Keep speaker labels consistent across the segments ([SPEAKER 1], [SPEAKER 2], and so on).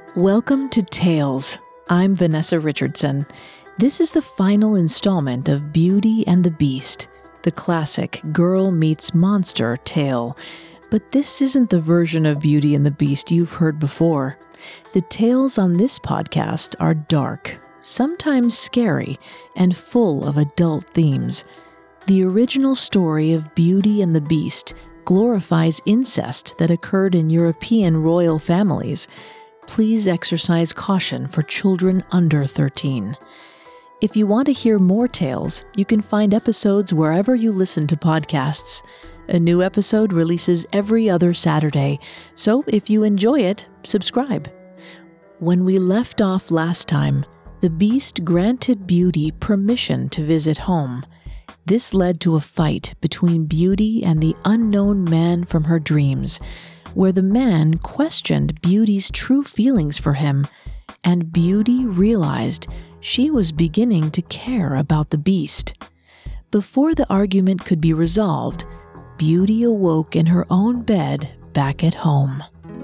[SPEAKER 1] Welcome to Tales. I'm Vanessa Richardson. This is the final installment of Beauty and the Beast, the classic girl meets monster tale. But this isn't the version of Beauty and the Beast you've heard before. The tales on this podcast are dark, sometimes scary, and full of adult themes. The original story of Beauty and the Beast glorifies incest that occurred in European royal families. Please exercise caution for children under 13. If you want to hear more tales, you can find episodes wherever you listen to podcasts. A new episode releases every other Saturday, so if you enjoy it, subscribe. When we left off last time, the Beast granted Beauty permission to visit home. This led to a fight between Beauty and the unknown man from her dreams, where the man questioned Beauty's true feelings for him, and Beauty realized she was beginning to care about the Beast. Before the argument could be resolved, Beauty awoke in her own bed back at home.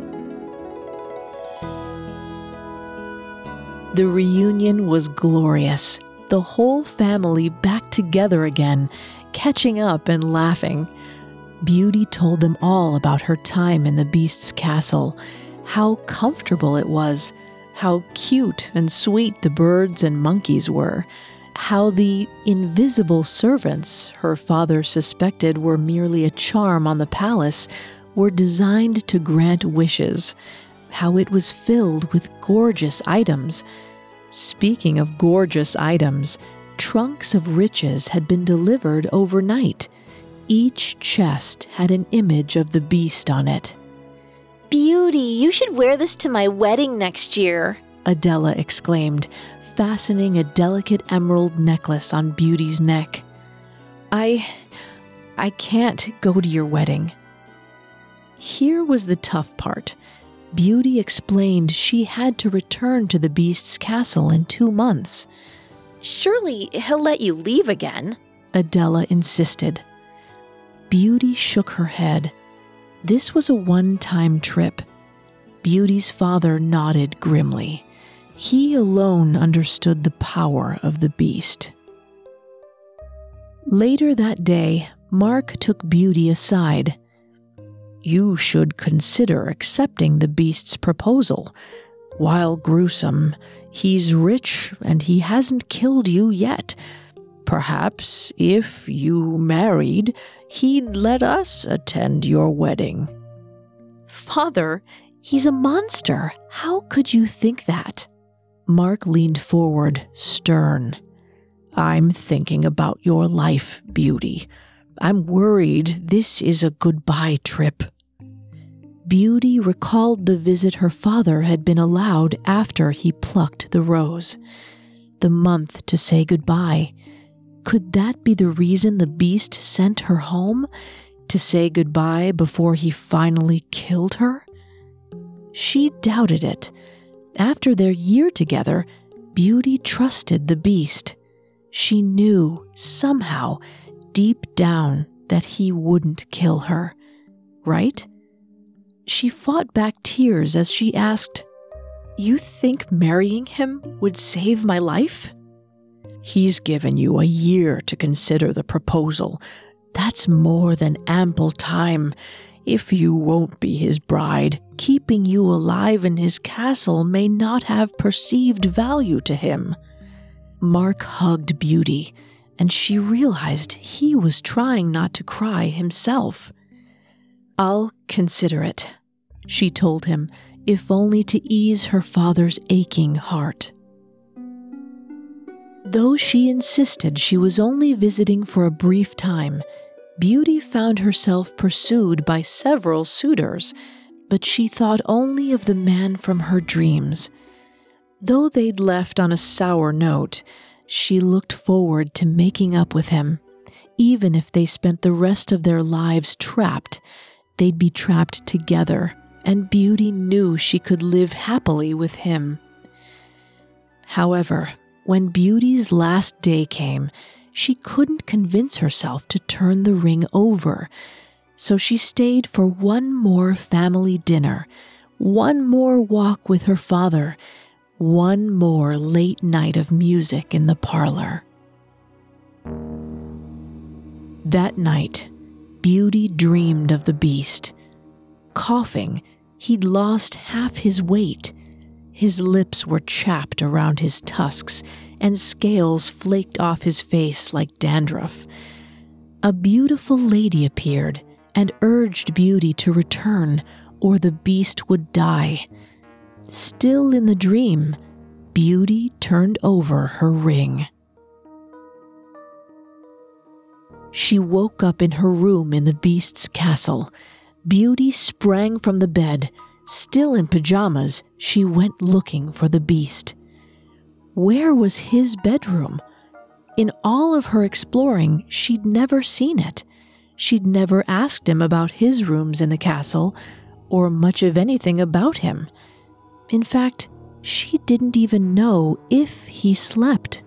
[SPEAKER 1] The reunion was glorious. The whole family back together again, catching up and laughing. Beauty told them all about her time in the Beast's castle, how comfortable it was, how cute and sweet the birds and monkeys were, how the invisible servants her father suspected were merely a charm on the palace were designed to grant wishes, how it was filled with gorgeous items. Speaking of gorgeous items, trunks of riches had been delivered overnight. Each chest had an image of the Beast on it.
[SPEAKER 2] "Beauty, you should wear this to my wedding next year,"
[SPEAKER 1] Adela exclaimed, fastening a delicate emerald necklace on Beauty's neck. I can't go to your wedding." Here was the tough part. Beauty explained she had to return to the Beast's castle in 2 months.
[SPEAKER 2] "Surely he'll let you leave again,"
[SPEAKER 1] Adela insisted. Beauty shook her head. This was a one-time trip. Beauty's father nodded grimly. He alone understood the power of the Beast. Later that day, Mark took Beauty aside. "You should consider accepting the Beast's proposal. While gruesome, he's rich and he hasn't killed you yet. Perhaps if you married, he'd let us attend your wedding." "Father, he's a monster. How could you think that?" Mark leaned forward, stern. "I'm thinking about your life, Beauty. I'm worried this is a goodbye trip." Beauty recalled the visit her father had been allowed after he plucked the rose. The month to say goodbye. Could that be the reason the Beast sent her home? To say goodbye before he finally killed her? She doubted it. After their year together, Beauty trusted the Beast. She knew, somehow, deep down, that he wouldn't kill her. Right? She fought back tears as she asked, "You think marrying him would save my life?" "He's given you a year to consider the proposal. That's more than ample time. If you won't be his bride, keeping you alive in his castle may not have perceived value to him." Mark hugged Beauty, and she realized he was trying not to cry himself. "I'll consider it," she told him, if only to ease her father's aching heart. Though she insisted she was only visiting for a brief time, Beauty found herself pursued by several suitors, but she thought only of the man from her dreams. Though they'd left on a sour note, she looked forward to making up with him. Even if they spent the rest of their lives trapped, they'd be trapped together, and Beauty knew she could live happily with him. However, when Beauty's last day came, she couldn't convince herself to turn the ring over, so she stayed for one more family dinner, One more walk with her father, one more late night of music in the parlor. That night, Beauty dreamed of the beast. Coughing, he'd lost half his weight. His lips were chapped around his tusks, and scales flaked off his face like dandruff. A beautiful lady appeared and urged Beauty to return, or the beast would die. Still in the dream, Beauty turned over her ring. She woke up in her room in the beast's castle. Beauty sprang from the bed. Still in pajamas, she went looking for the beast. Where was his bedroom? In all of her exploring, she'd never seen it. She'd never asked him about his rooms in the castle, or much of anything about him. In fact, she didn't even know if he slept.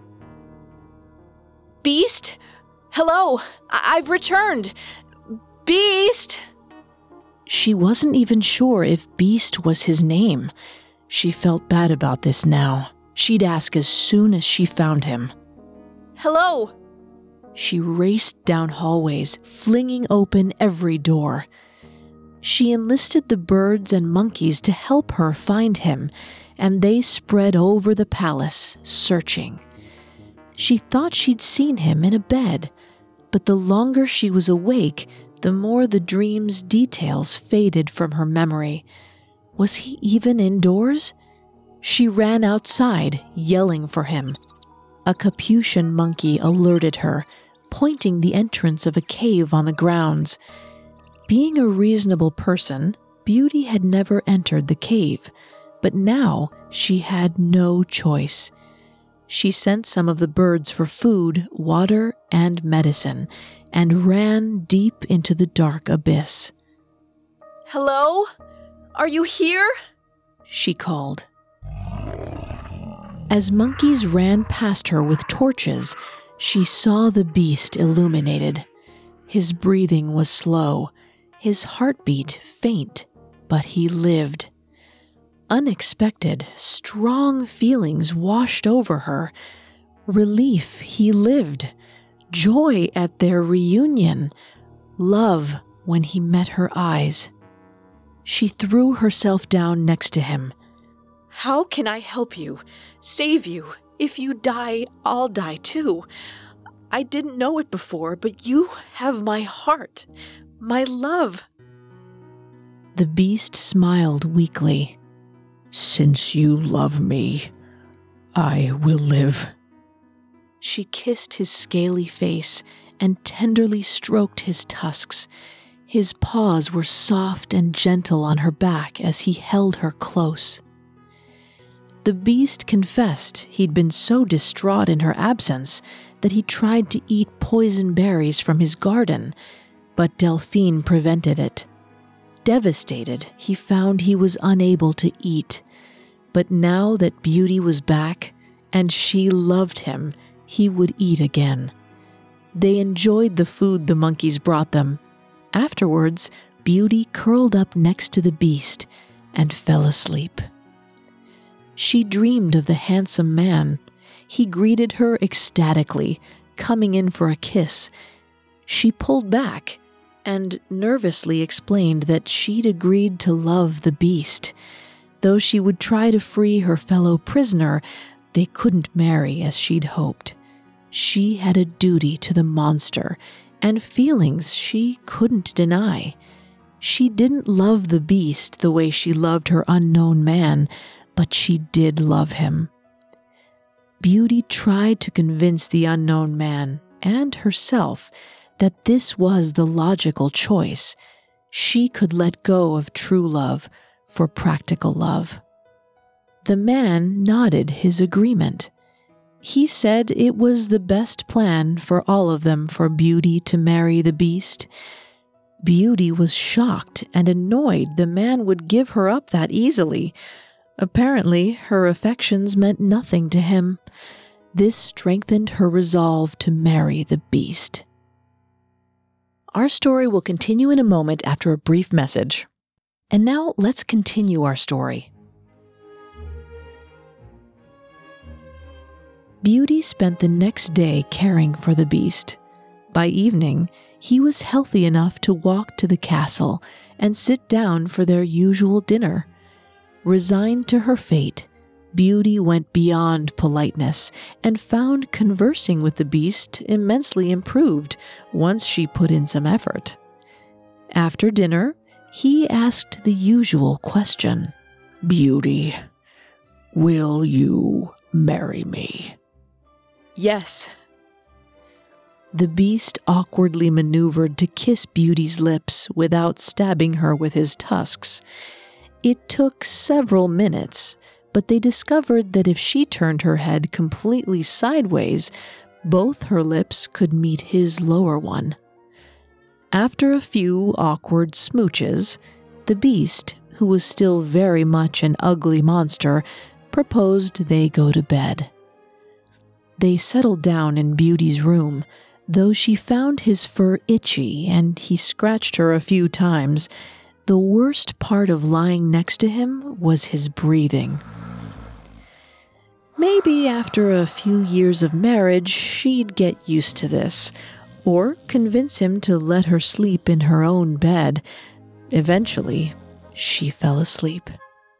[SPEAKER 2] Beast? Hello, I've returned. Beast!
[SPEAKER 1] She wasn't even sure if Beast was his name. She felt bad about this now. She'd ask as soon as she found him.
[SPEAKER 2] Hello!
[SPEAKER 1] She raced down hallways, flinging open every door. She enlisted the birds and monkeys to help her find him, and they spread over the palace, searching. She thought she'd seen him in a bed, but the longer she was awake, the more the dream's details faded from her memory. Was he even indoors? She ran outside, yelling for him. A Capuchin monkey alerted her, pointing the entrance of a cave on the grounds. Being a reasonable person, Beauty had never entered the cave, but now she had no choice. She sent some of the birds for food, water, and medicine, and ran deep into the dark abyss.
[SPEAKER 2] Hello? Are you here?
[SPEAKER 1] She called. As monkeys ran past her with torches, she saw the beast illuminated. His breathing was slow, his heartbeat faint, but he lived. Unexpected, strong feelings washed over her. Relief he lived, joy at their reunion, love when he met her eyes. She threw herself down next to him.
[SPEAKER 2] How can I help you? Save you? If you die, I'll die too. I didn't know it before, but you have my heart, my love.
[SPEAKER 1] The beast smiled weakly. Since you love me, I will live. She kissed his scaly face and tenderly stroked his tusks. His paws were soft and gentle on her back as he held her close. The beast confessed he'd been so distraught in her absence that he tried to eat poison berries from his garden, but Delphine prevented it. Devastated, he found he was unable to eat. But now that Beauty was back, and she loved him, he would eat again. They enjoyed the food the monkeys brought them. Afterwards, Beauty curled up next to the beast and fell asleep. She dreamed of the handsome man. He greeted her ecstatically, coming in for a kiss. She pulled back and nervously explained that she'd agreed to love the beast. Though she would try to free her fellow prisoner, they couldn't marry as she'd hoped. She had a duty to the monster, and feelings she couldn't deny. She didn't love the beast the way she loved her unknown man, but she did love him. Beauty tried to convince the unknown man, and herself, that this was the logical choice. She could let go of true love for practical love. The man nodded his agreement. He said it was the best plan for all of them for Beauty to marry the beast. Beauty was shocked and annoyed the man would give her up that easily. Apparently, her affections meant nothing to him. This strengthened her resolve to marry the beast. Our story will continue in a moment after a brief message. And now let's continue our story. Beauty spent the next day caring for the beast. By evening, he was healthy enough to walk to the castle and sit down for their usual dinner. Resigned to her fate, Beauty went beyond politeness and found conversing with the beast immensely improved once she put in some effort. After dinner, he asked the usual question. "Beauty, will you marry me?"
[SPEAKER 2] Yes.
[SPEAKER 1] The beast awkwardly maneuvered to kiss Beauty's lips without stabbing her with his tusks. It took several minutes, but they discovered that if she turned her head completely sideways, both her lips could meet his lower one. After a few awkward smooches, the beast, who was still very much an ugly monster, proposed they go to bed. They settled down in Beauty's room, though she found his fur itchy and he scratched her a few times. The worst part of lying next to him was his breathing. Maybe after a few years of marriage, she'd get used to this, or convince him to let her sleep in her own bed. Eventually, she fell asleep.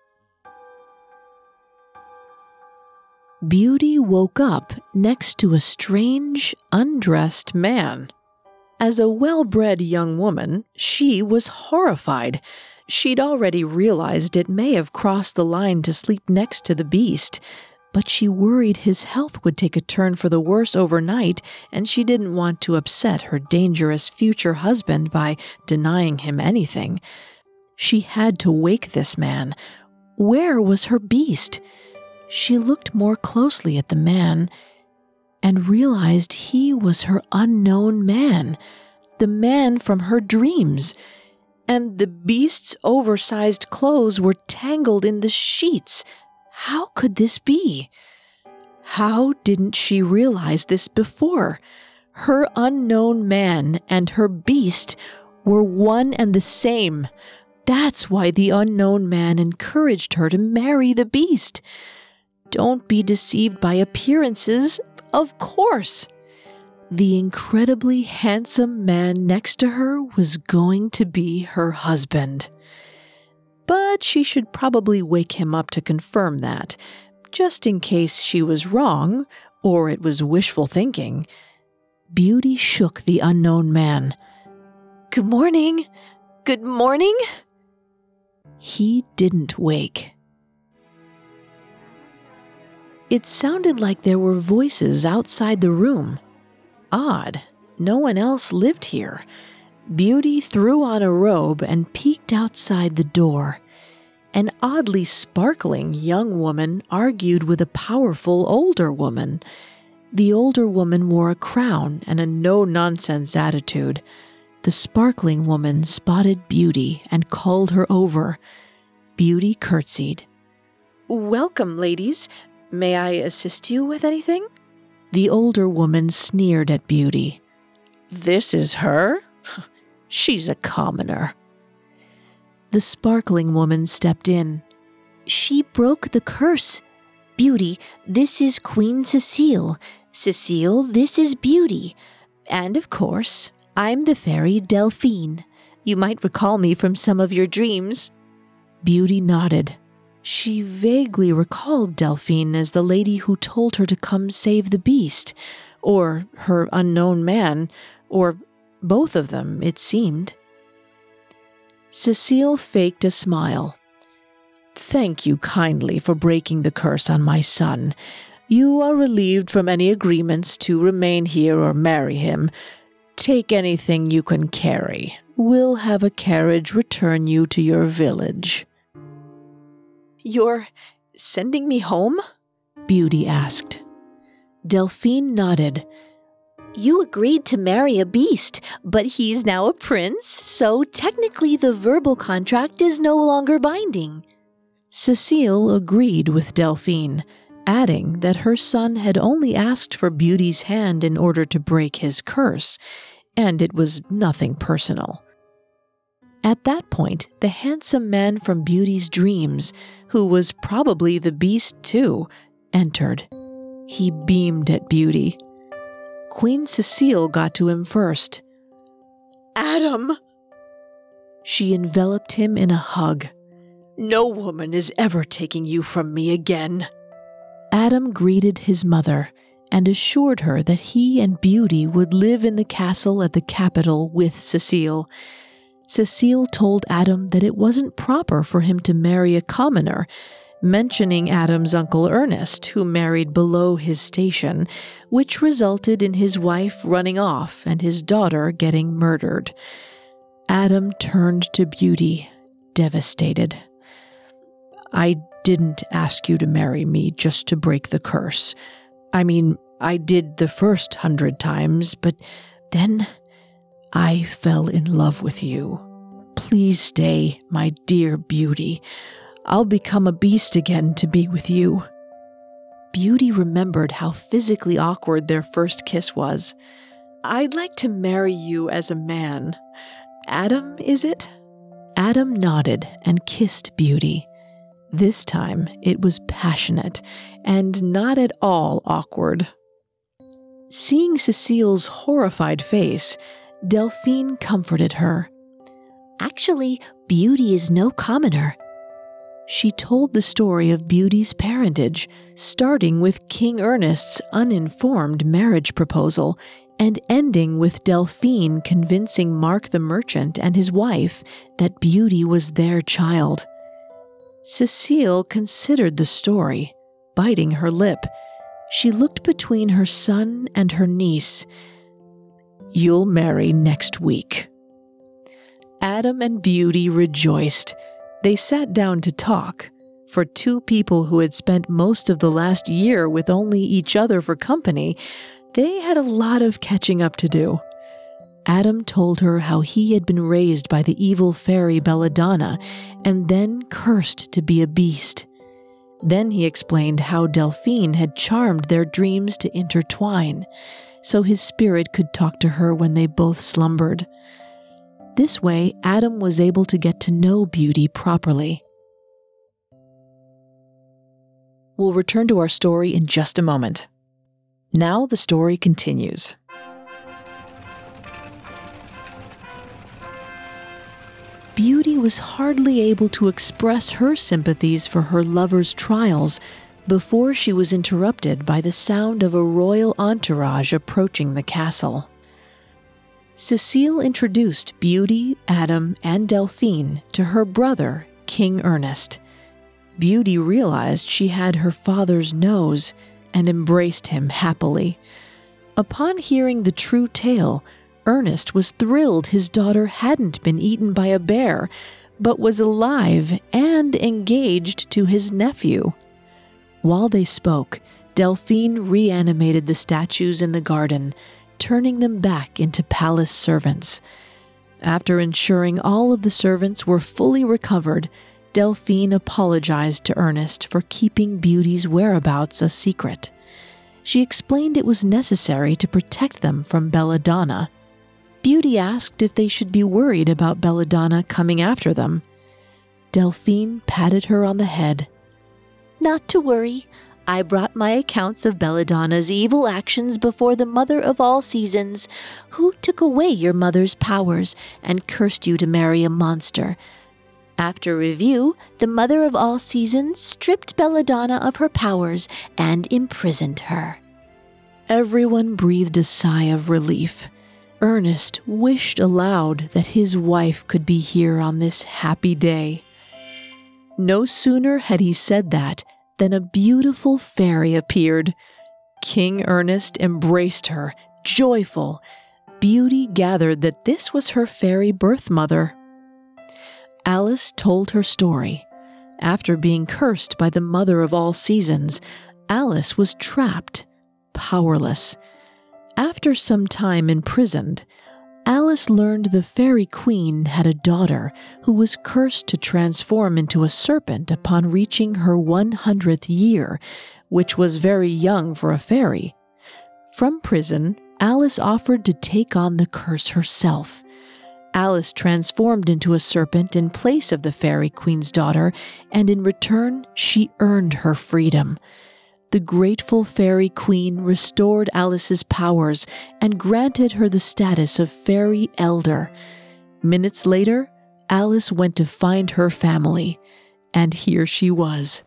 [SPEAKER 1] Beauty woke up next to a strange, undressed man. As a well-bred young woman, she was horrified. She'd already realized it may have crossed the line to sleep next to the beast, but she worried his health would take a turn for the worse overnight, and she didn't want to upset her dangerous future husband by denying him anything. She had to wake this man. Where was her beast? She looked more closely at the man and realized he was her unknown man, the man from her dreams. And the beast's oversized clothes were tangled in the sheets. How could this be? How didn't she realize this before? Her unknown man and her beast were one and the same. That's why the unknown man encouraged her to marry the beast. Don't be deceived by appearances, of course. The incredibly handsome man next to her was going to be her husband. But she should probably wake him up to confirm that, just in case she was wrong or it was wishful thinking. Beauty shook the unknown man. "Good morning. Good morning?" He didn't wake. It sounded like there were voices outside the room. Odd, no one else lived here. Beauty threw on a robe and peeked outside the door. An oddly sparkling young woman argued with a powerful older woman. The older woman wore a crown and a no-nonsense attitude. The sparkling woman spotted Beauty and called her over. Beauty curtsied. "Welcome, ladies. May I assist you with anything?" The older woman sneered at Beauty. "This is her? She's a commoner." The sparkling woman stepped in. "She broke the curse. Beauty, this is Queen Cecile. Cecile, this is Beauty. And of course, I'm the fairy Delphine. You might recall me from some of your dreams." Beauty nodded. She vaguely recalled Delphine as the lady who told her to come save the beast, or her unknown man, or both of them, it seemed. Cecile faked a smile. "Thank you kindly for breaking the curse on my son. You are relieved from any agreements to remain here or marry him. Take anything you can carry. We'll have a carriage return you to your village." "You're sending me home?" Beauty asked. Delphine nodded. "You agreed to marry a beast, but he's now a prince, so technically the verbal contract is no longer binding." Cecile agreed with Delphine, adding that her son had only asked for Beauty's hand in order to break his curse, and it was nothing personal. At that point, the handsome man from Beauty's dreams, who was probably the beast too, entered. He beamed at Beauty. Queen Cecile got to him first.
[SPEAKER 2] Adam!
[SPEAKER 1] She enveloped him in a hug.
[SPEAKER 2] No woman is ever taking you from me again.
[SPEAKER 1] Adam greeted his mother and assured her that he and Beauty would live in the castle at the capital with Cecile. Cecile told Adam that it wasn't proper for him to marry a commoner, mentioning Adam's uncle Ernest, who married below his station, which resulted in his wife running off and his daughter getting murdered. Adam turned to Beauty, devastated. I didn't ask you to marry me just to break the curse. I mean, I did the first 100 times, but then I fell in love with you. Please stay, my dear Beauty. I'll become a beast again to be with you. Beauty remembered how physically awkward their first kiss was.
[SPEAKER 2] I'd like to marry you as a man. Adam, is it?
[SPEAKER 1] Adam nodded and kissed Beauty. This time it was passionate and not at all awkward. Seeing Cecile's horrified face, Delphine comforted her.
[SPEAKER 3] Actually, Beauty is no commoner.
[SPEAKER 1] She told the story of Beauty's parentage, starting with King Ernest's uninformed marriage proposal and ending with Delphine convincing Mark the merchant and his wife that Beauty was their child. Cecile considered the story, biting her lip. She looked between her son and her niece. You'll marry next week. Adam and Beauty rejoiced. They sat down to talk. For two people who had spent most of the last year with only each other for company, they had a lot of catching up to do. Adam told her how he had been raised by the evil fairy Belladonna and then cursed to be a beast. Then he explained how Delphine had charmed their dreams to intertwine, so his spirit could talk to her when they both slumbered. This way, Adam was able to get to know Beauty properly. We'll return to our story in just a moment. Now the story continues. Beauty was hardly able to express her sympathies for her lover's trials before she was interrupted by the sound of a royal entourage approaching the castle. Cecile introduced Beauty, Adam, and Delphine to her brother, King Ernest. Beauty realized she had her father's nose and embraced him happily. Upon hearing the true tale, Ernest was thrilled his daughter hadn't been eaten by a bear, but was alive and engaged to his nephew. While they spoke, Delphine reanimated the statues in the garden, turning them back into palace servants. After ensuring all of the servants were fully recovered, Delphine apologized to Ernest for keeping Beauty's whereabouts a secret. She explained it was necessary to protect them from Belladonna. Beauty asked if they should be worried about Belladonna coming after them. Delphine patted her on the head.
[SPEAKER 3] Not to worry. I brought my accounts of Belladonna's evil actions before the Mother of all Seasons, who took away your mother's powers and cursed you to marry a monster. After review, the Mother of all Seasons stripped Belladonna of her powers and imprisoned her.
[SPEAKER 1] Everyone breathed a sigh of relief. Ernest wished aloud that his wife could be here on this happy day. No sooner had he said that than a beautiful fairy appeared. King Ernest embraced her, joyful. Beauty gathered that this was her fairy birth mother. Alice told her story. After being cursed by the Mother of all Seasons, Alice was trapped, powerless. After some time imprisoned, Alice learned the Fairy Queen had a daughter who was cursed to transform into a serpent upon reaching her 100th year, which was very young for a fairy. From prison, Alice offered to take on the curse herself. Alice transformed into a serpent in place of the Fairy Queen's daughter, and in return, she earned her freedom. The grateful Fairy Queen restored Alice's powers and granted her the status of Fairy Elder. Minutes later, Alice went to find her family, and here she was.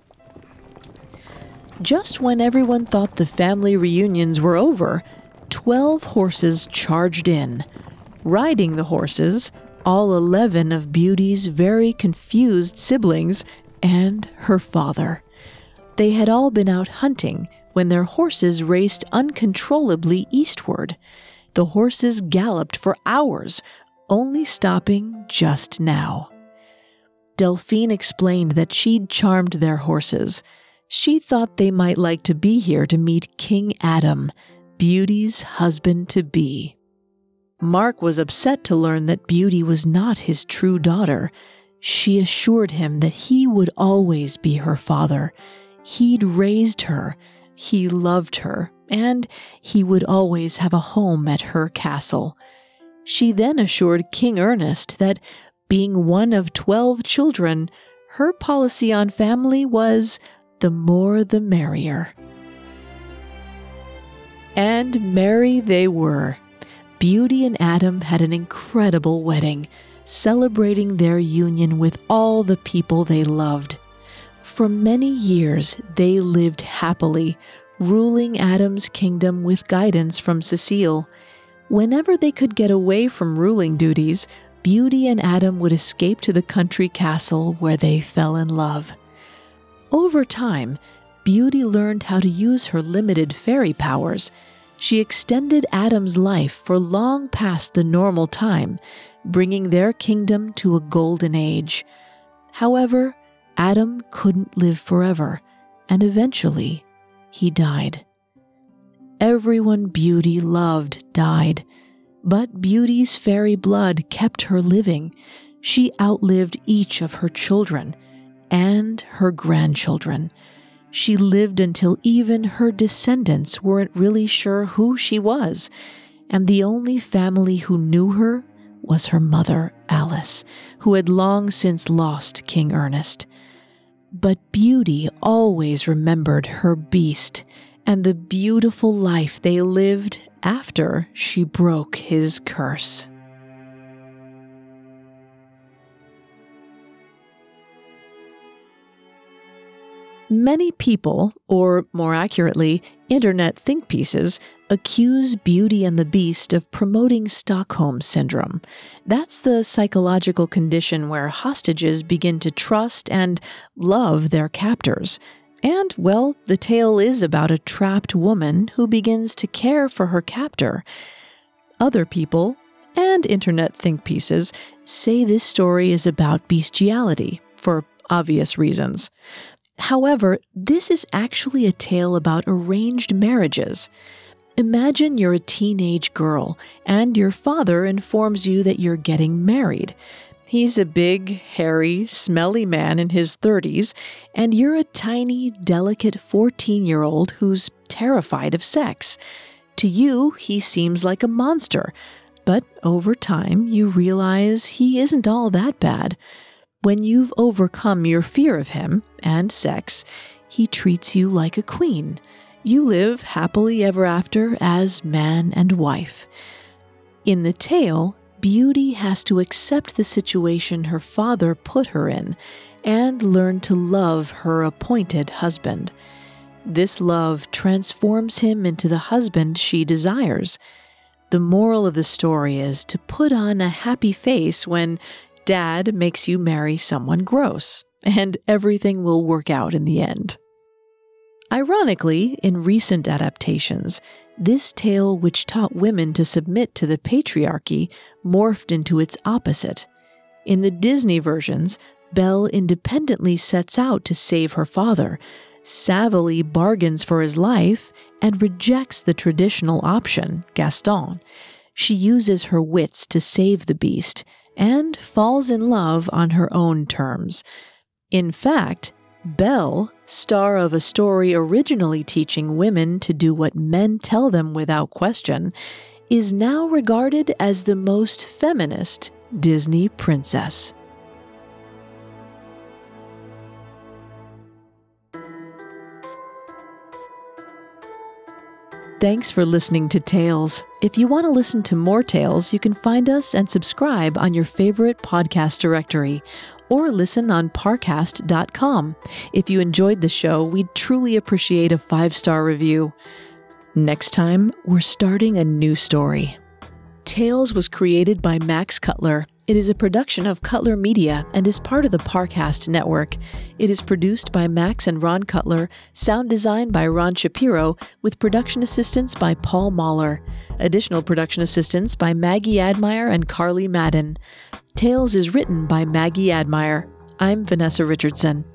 [SPEAKER 1] Just when everyone thought the family reunions were over, 12 horses charged in. Riding the horses, all 11 of Beauty's very confused siblings and her father. They had all been out hunting when their horses raced uncontrollably eastward. The horses galloped for hours, only stopping just now. Delphine explained that she'd charmed their horses. She thought they might like to be here to meet King Adam, Beauty's husband-to-be. Mark was upset to learn that Beauty was not his true daughter. She assured him that he would always be her father. He'd raised her, he loved her, and he would always have a home at her castle. She then assured King Ernest that, being one of 12 children, her policy on family was the more the merrier. And merry they were. Beauty and Adam had an incredible wedding, celebrating their union with all the people they loved. For many years, they lived happily, ruling Adam's kingdom with guidance from Cecile. Whenever they could get away from ruling duties, Beauty and Adam would escape to the country castle where they fell in love. Over time, Beauty learned how to use her limited fairy powers. She extended Adam's life for long past the normal time, bringing their kingdom to a golden age. However, Adam couldn't live forever, and eventually, he died. Everyone Beauty loved died, but Beauty's fairy blood kept her living. She outlived each of her children and her grandchildren. She lived until even her descendants weren't really sure who she was, and the only family who knew her was her mother, Alice, who had long since lost King Ernest. But Beauty always remembered her beast and the beautiful life they lived after she broke his curse. Many people, or more accurately, internet think pieces, accuse Beauty and the Beast of promoting Stockholm Syndrome. That's the psychological condition where hostages begin to trust and love their captors. And, well, the tale is about a trapped woman who begins to care for her captor. Other people, and internet think pieces, say this story is about bestiality, for obvious reasons. However, this is actually a tale about arranged marriages. Imagine you're a teenage girl, and your father informs you that you're getting married. He's a big, hairy, smelly man in his 30s, and you're a tiny, delicate 14-year-old who's terrified of sex. To you, he seems like a monster, but over time you realize he isn't all that bad. When you've overcome your fear of him and sex, he treats you like a queen. You live happily ever after as man and wife. In the tale, Beauty has to accept the situation her father put her in and learn to love her appointed husband. This love transforms him into the husband she desires. The moral of the story is to put on a happy face when Dad makes you marry someone gross, and everything will work out in the end. Ironically, in recent adaptations, this tale, which taught women to submit to the patriarchy, morphed into its opposite. In the Disney versions, Belle independently sets out to save her father, savvily bargains for his life, and rejects the traditional option, Gaston. She uses her wits to save the beast, and falls in love on her own terms. In fact, Belle, star of a story originally teaching women to do what men tell them without question, is now regarded as the most feminist, Disney princess. Thanks for listening to Tales. If you want to listen to more tales, you can find us and subscribe on your favorite podcast directory or listen on parcast.com. If you enjoyed the show, we'd truly appreciate a 5-star review. Next time, we're starting a new story. Tales was created by Max Cutler. It is a production of Cutler Media and is part of the Parcast network. It is produced by Max and Ron Cutler, sound design by Ron Shapiro, with production assistance by Paul Mahler. Additional production assistance by Maggie Admire and Carly Madden. Tales is written by Maggie Admire. I'm Vanessa Richardson.